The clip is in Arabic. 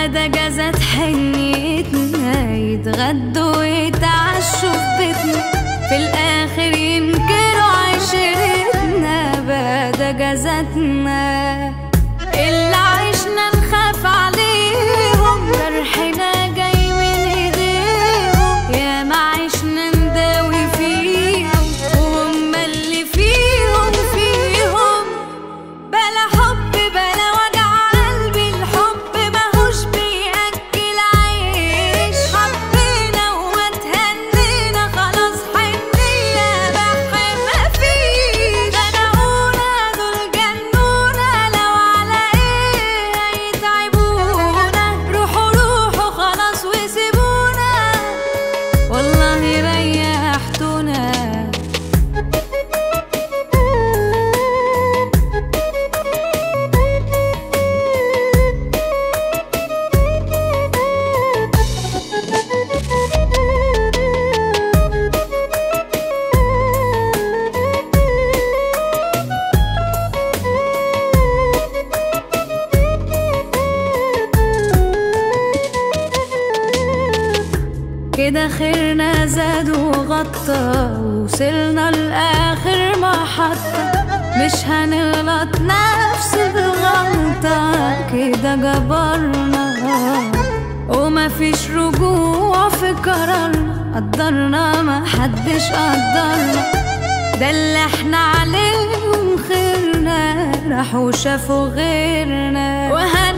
ده جازت حنيتنا، يتغدوا ويتعشوا في بيتنا، في الآخر ينكروا عشرتنا بقى ده جازتنا. اللي عشنا نخاف عليهم، جرحنا جاي من ايديهم، يا ما عشنا نداوي فيهم وهم اللي فيهم بلا حب بلا وجع قلبي، الحب ماهوش بيأكل عيش، حبينا واتهنينا خلاص حنية بحر مفيش. خدعونا دول جنونا، لو على ايه هيتعبونا، روحوا خلاص وسيبونا، والله ريحتونا. كده خيرنا زاد وغطى، وصلنا لآخر محطة، مش هنغلط نفس الغلطة، كده جبرنا ومفيش رجوع في قرارنا، قدرنا محدش قدرنا، ده اللي احنا عليهم خيرنا، راحوا شافوا غيرنا.